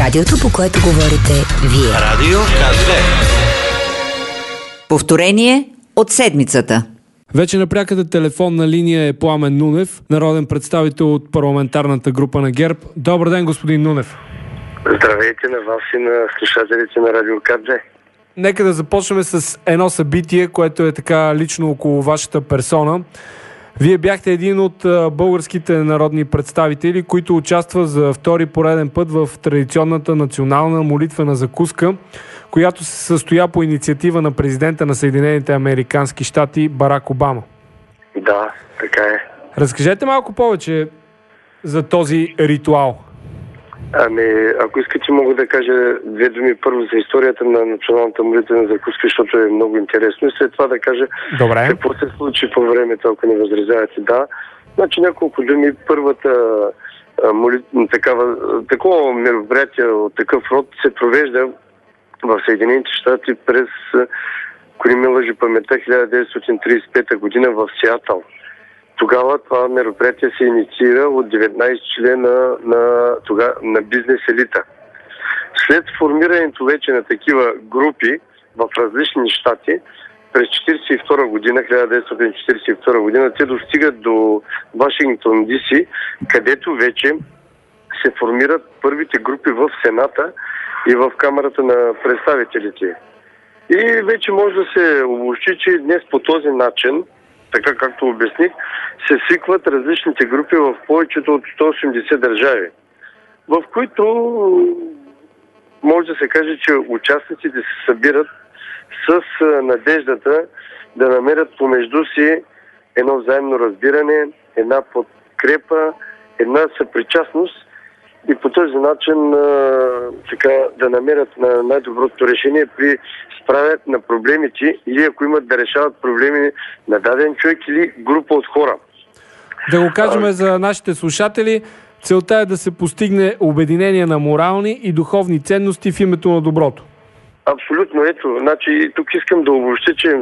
Радиото, по което говорите вие. Радио КЗ. Повторение от седмицата. Вече на пряката телефонна линия е Пламен Нунев, народен представител от парламентарната група на ГЕРБ. Добър ден, господин Нунев. Здравейте на вас и на слушателите на Радио КЗ. Нека да започнем с едно събитие, което е така лично около вашата персона. Вие бяхте един от българските народни представители, които участва за втори пореден път в традиционната национална молитвена закуска, която се състоя по инициатива на президента на Съединените американски щати Барак Обама. Да, така е. Разкажете малко повече за този ритуал. Ако искате, мога да кажа две думи първо за историята на националната молитвена закуска, защото е много интересно, и след това да кажа какво се случи по времето, ако не възразявате. Да, значи няколко думи. Първата такова мероприятие от такъв род се провежда в Съединените щати през, ако не ме лъжи паметта, 1935 година в Сиатъл. Тогава това мероприятие се инициира от 19 члена на бизнес елита. След формирането вече на такива групи в различни щати, през 1942 година, те достигат до Вашингтон ДС, където вече се формират първите групи в Сената и в Камарата на представителите. И вече може да се обобщи, че днес по този начин, така както обясних, се свикват различните групи в повечето от 180 държави, в които може да се каже, че участниците се събират с надеждата да намерят помежду си едно взаимно разбиране, една подкрепа, една съпричастност и по този начин да намерят на най-доброто решение при справят на проблемите или ако имат да решават проблеми на даден човек или група от хора. Да го кажем за нашите слушатели, целта е да се постигне обединение на морални и духовни ценности в името на доброто. Абсолютно, ето. Значи, тук искам да обобщя, че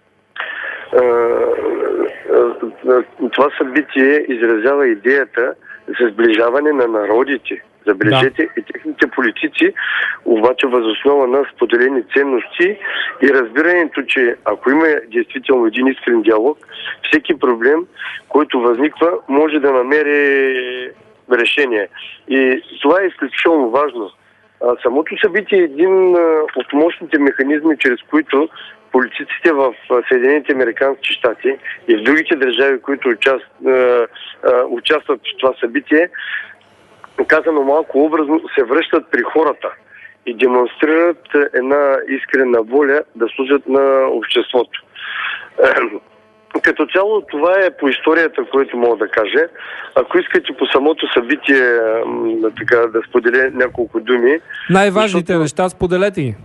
това събитие изразява идеята за сближаване на народите. Забележете, и техните политици, обаче възоснова на споделени ценности и разбирането, че ако има действително един искрен диалог, всеки проблем, който възниква, може да намери решение. И това е изключително важно. Самото събитие е един от мощните механизми, чрез които политиците в Съединените американски щати и в другите държави, които участват в това събитие, казано малко образно, се връщат при хората и демонстрират една искрена воля да служат на обществото. Като цяло това е по историята, което мога да кажа. Ако искате по самото събитие да споделя няколко думи. Най-важните неща споделете ги.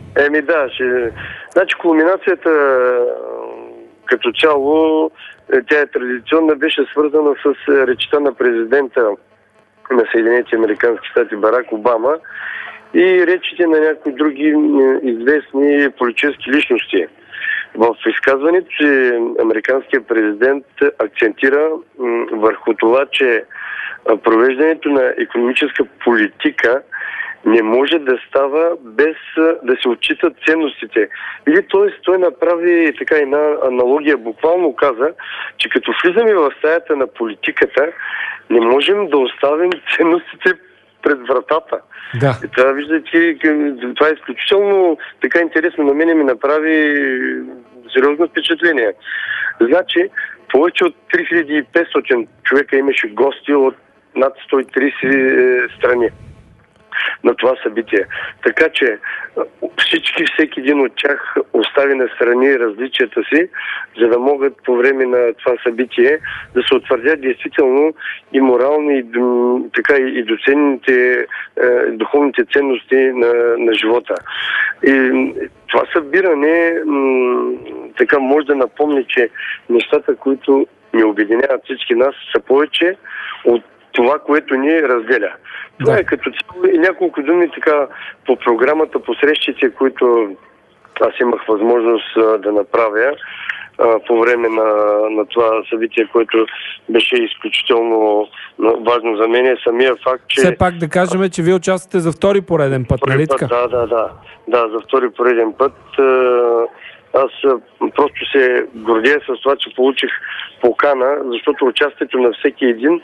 Значи кулминацията като цяло, тя е традиционна, беше свързана с речта на президента на Съединените американски щати Барак Обама и речите на някои други известни политически личности. В изказването си американският президент акцентира върху това, че провеждането на икономическа политика не може да става без да се отчитат ценностите. Или т.е. той направи така една аналогия, буквално каза, че като влизаме в стаята на политиката, не можем да оставим ценностите пред вратата. Да. И това, виждате, това е изключително така интересно. На мене ми направи сериозно впечатление. Значи, повече от 3500 човека имаше гости от над 130 страни на това събитие. Така че всеки един от тях остави на страни различията си, за да могат по време на това събитие да се утвърдят действително и морални, и доценните духовните ценности на живота. И това събиране така може да напомни, че нещата, които ни обединяват всички нас, са повече от това, което ни разделя. Това е като цяло и няколко думи така по програмата, по срещите, които аз имах възможност да направя. по време на това събитие, което беше изключително важно за мен. Самия факт, че... Все пак да кажем, че вие участвате за втори пореден път, нали така? Да, за втори пореден път. Аз просто се гордея с това, че получих покана, защото участието на всеки един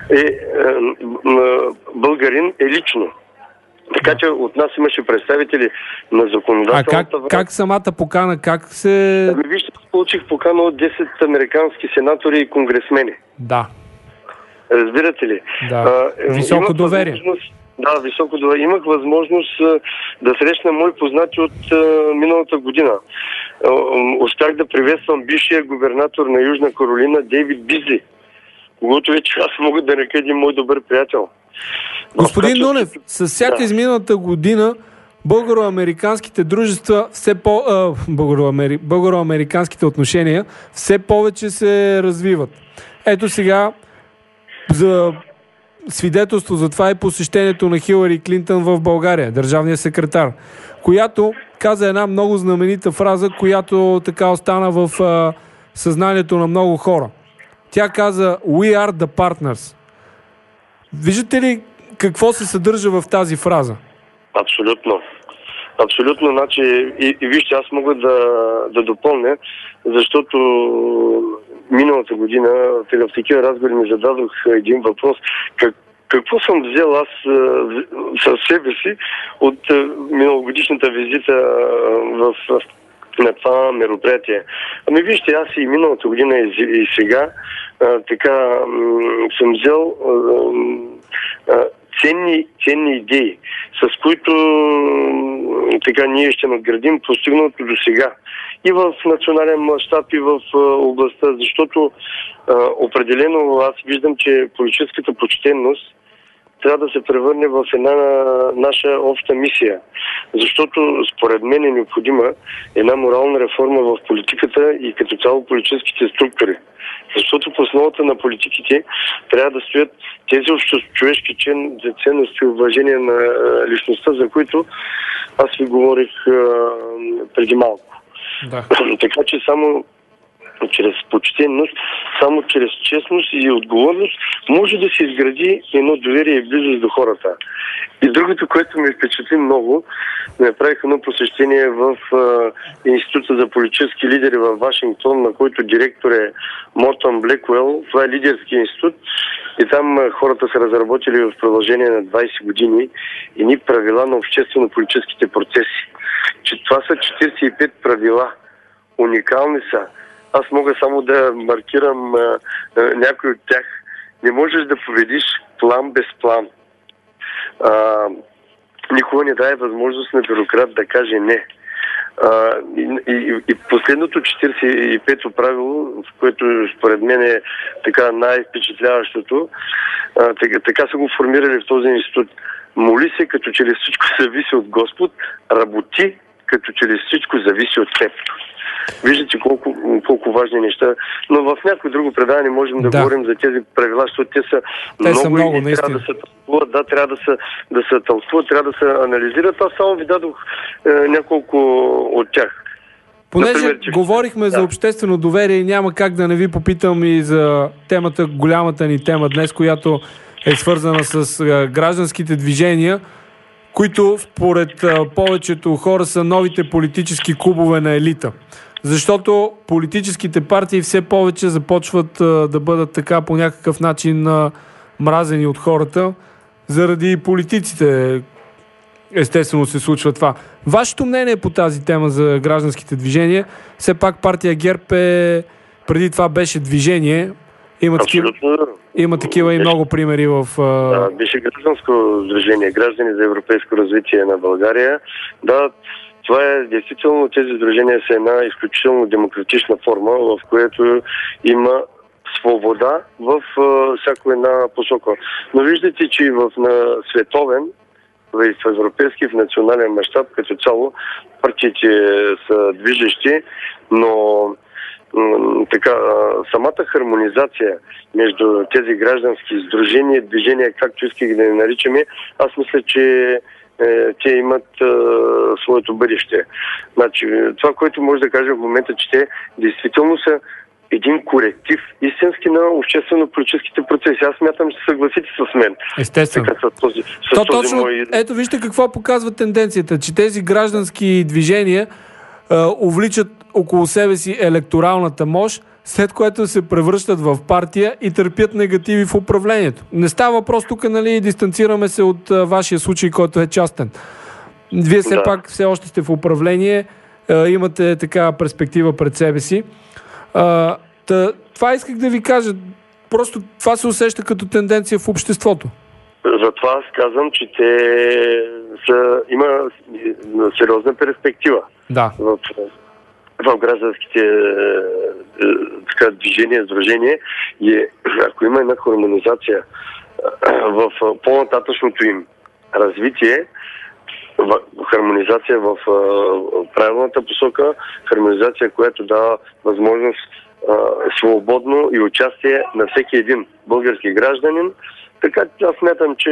българин е лично. Така че от нас имаше представители на законодателната власт. Как самата покана, как се... Вижте, получих покана от 10 американски сенатори и конгресмени. Да. Разбирате ли? Да. Високо доверие. Да, високо доверие. Имах възможност да срещна мои познати от миналата година. Успях да приветствам бившия губернатор на Южна Каролина Дейвид Бизли, когото вече аз мога да нарека един мой добър приятел. Господин Нунев, с всяка изминалата година българо-американските дружества българо-американските отношения все повече се развиват. Ето сега за свидетелство за това е посещението на Хилари Клинтън в България, държавният секретар, която каза една много знаменита фраза, която така остана в съзнанието на много хора. Тя каза "We are the partners". Виждате ли какво се съдържа в тази фраза? Абсолютно. Абсолютно. Значи, и вижте, аз мога да допълня, защото миналата година в такива разговори ми зададох един въпрос. Какво съм взел аз със себе си от миналогодишната визита на това мероприятие? Ами вижте, аз и миналата година и сега така съм взел ценни идеи, с които така ние ще надградим постигнато до сега. И в национален мащаб, и в областта, защото определено аз виждам, че политическата почтенност трябва да се превърне в една наша обща мисия. Защото според мен е необходима една морална реформа в политиката и като цяло политическите структури. Защото в основата на политиките трябва да стоят тези общочовешки ценности и уважение на личността, за които аз ви говорих преди малко. Да. Така че само чрез почтенност, само чрез честност и отговорност може да се изгради едно доверие и близост до хората. И другото, което ме впечатли много, направих едно посещение в Института за политически лидери в Вашингтон, на който директор е Мортън Блекуел. Това е лидерски институт и там хората са разработили в продължение на 20 години едни правила на обществено-политическите процеси. Че това са 45 правила. Уникални са. Аз мога само да маркирам някой от тях. Не можеш да победиш план без план. Никога не даде възможност на бюрократ да каже не. И последното 45-то правило, в което според мен е така най-впечатляващото, така са го формирали в този институт. Моли се, като че ли всичко зависи от Господ, работи, като че ли всичко зависи от теб. Виждате колко важни неща. Но в някое друго предаване можем да говорим за тези правила, защото те са много и трябва да се тълкуват, трябва да се тълкуват, трябва да се анализират. Аз само ви дадох няколко от тях. Понеже например, говорихме за обществено доверие и няма как да не ви попитам и за темата, голямата ни тема днес, която е свързана с гражданските движения, които според повечето хора са новите политически клубове на елита. Защото политическите партии все повече започват да бъдат така по някакъв начин мразени от хората. Заради политиците естествено се случва това. Вашето мнение по тази тема за гражданските движения? Все пак партия ГЕРБ преди това беше движение. Има такива и много примери в... Да, беше гражданско движение, граждани за европейско развитие на България. Да, това е действително, тези сдружения са една изключително демократична форма, в която има свобода в всяко една посока. Но виждате, че на световен, в европейски, в национален мащаб като цяло, партиите са движещи, но така, самата хармонизация между тези граждански сдружения, движения, както исках да не наричаме, аз мисля, че те имат своето бъдеще. Значи, това, което може да кажем в момента, че те действително са един коректив истински на обществено-политическите процеси. Аз смятам, че съгласите с мен. Естествено. Точно, ето вижте какво показва тенденцията, че тези граждански движения увличат около себе си електоралната мощ, след което се превръщат в партия и търпят негативи в управлението. Не става въпрос тук, нали, дистанцираме се от вашия случай, който е частен. Вие все пак все още сте в управление, имате такава перспектива пред себе си. Това исках да ви кажа. Просто това се усеща като тенденция в обществото. Затова аз казвам, че има сериозна перспектива. Да. В гражданските движения, сдружения, и ако има една хармонизация в по-нататъчното им развитие, хармонизация в правилната посока, хармонизация, която дава възможност свободно и участие на всеки един български гражданин, така аз смятам, че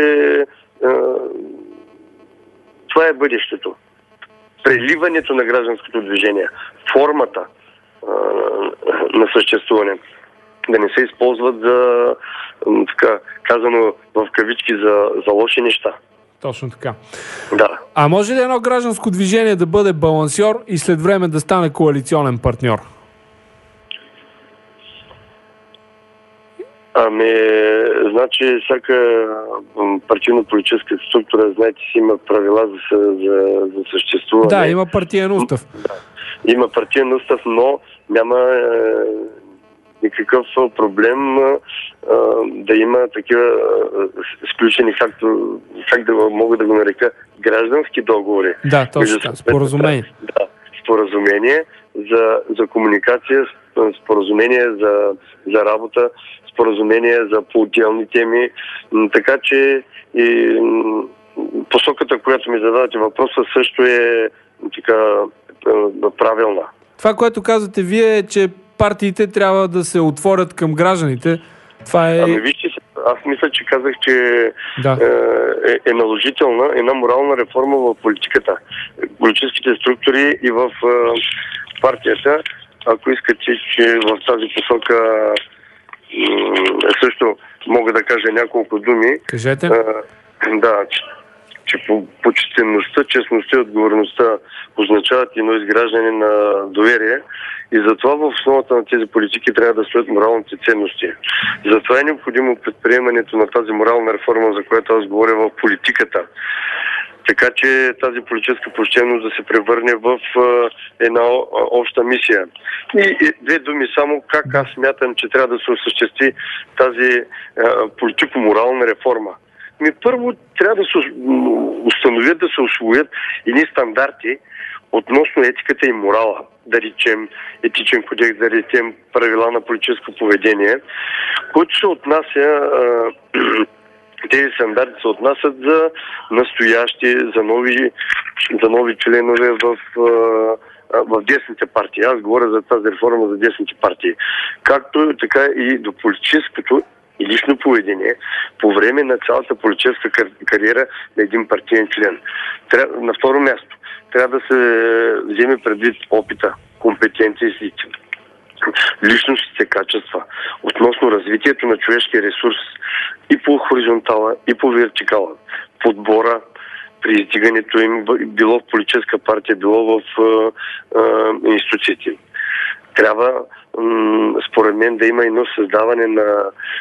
това е бъдещето. Преливането на гражданското движение, формата на съществуване, да не се използват за, така казано в кавички, за лоши неща. Точно така. Да. А може ли едно гражданско движение да бъде балансьор и след време да стане коалиционен партньор? Значи всяка партийно-политическа структура, знаете си, има правила за съществуване. Да, има партиен устав. Да. Има партиен устав, но няма никакъв проблем да има такива сключени, как да мога да го нарека, граждански договори. Да, точно така. Споразумение. Да, споразумение за комуникация, споразумение за работа, споразумение за по-отделни теми. Така че и посоката, която ми задавате въпроса, също е така правилна. Това, което казвате вие, е, че партиите трябва да се отворят към гражданите. Това е... Вижте, аз мисля, че казах, че да. е наложителна една морална реформа в политиката. Политическите структури и в партията. Ако искате, че в тази посока също мога да кажа няколко думи. Кажете. Да, че почтеността, честността и отговорността означават едно изграждане на доверие и затова в основата на тези политики трябва да стоят моралните ценности. Затова е необходимо предприемането на тази морална реформа, за която аз говоря, в политиката. Така че тази политическа почтеност да се превърне в една обща мисия. И две думи само как аз смятам, че трябва да се осъществи тази политико-морална реформа. Първо трябва да се установят, да се усвоят едни стандарти относно етиката и морала. Да речем етичен кодекс, да речем правила на политическо поведение, които се отнася... Тези стандарти се отнасят за настоящи, за нови членове в десните партии. Аз говоря за тази реформа за десните партии. Както така и до политическото и лично поведение по време на цялата политическа кариера на един партиен член. На второ място, трябва да се вземе предвид опита, компетенциите, личностните качества относно развитието на човешкия ресурс и по хоризонтала, и по вертикала. Подбора при издигането им, било в политическа партия, било в институциите. Трябва, според мен, да има едно създаване на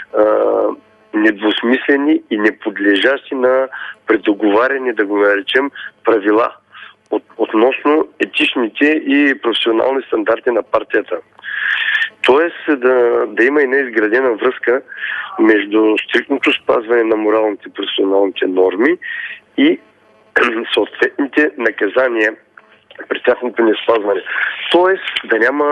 недвусмислени и неподлежащи на предоговаряне, да го наречем, правила относно етичните и професионални стандарти на партията. Тоест да има и неизградена връзка между стриктното спазване на моралните и професионалните норми и съответните наказания при тяхното неспазване. Тоест да няма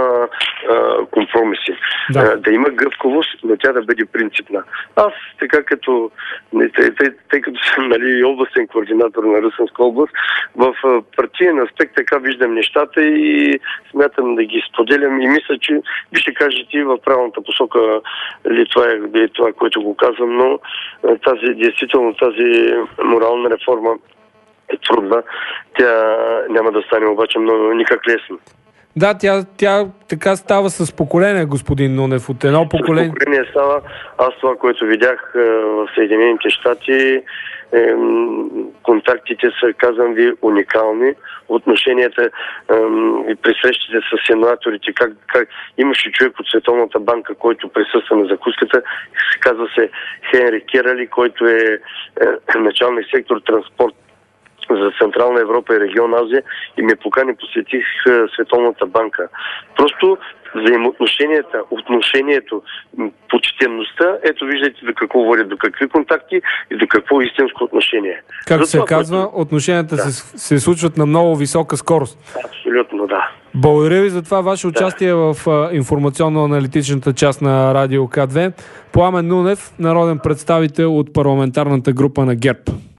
компромиси. Да има гъвкавост, но тя да бъде принципна. Аз, така като тъй като съм областен координатор на Русенска област, в партиен аспект така виждам нещата и смятам да ги споделям и мисля, че ви ще кажете в правилната посока ли това, което го казвам, но действително тази морална реформа е трудна. Тя няма да стане обаче никак лесно. Да, тя така става с поколение, господин Нунев, от едно поколение. С поколение става. Аз това, което видях в Съединените щати, контактите са, казвам ви, уникални. Отношенията и при срещите с сенаторите, как имаше човек от Световната банка, който присъства на закуската, казва се Хенри Керали, който е началник сектор транспорт за Централна Европа и регион Азия и ме покани, посетих Световната банка. Просто взаимоотношенията, отношението, почтенността, ето виждате до какво водят, до какви контакти и до какво истинско отношение. Как се казва, отношенията се случват на много висока скорост. Абсолютно, да. Благодаря ви за това ваше участие в информационно-аналитичната част на Радио К2. Пламен Нунев, народен представител от парламентарната група на ГЕРБ.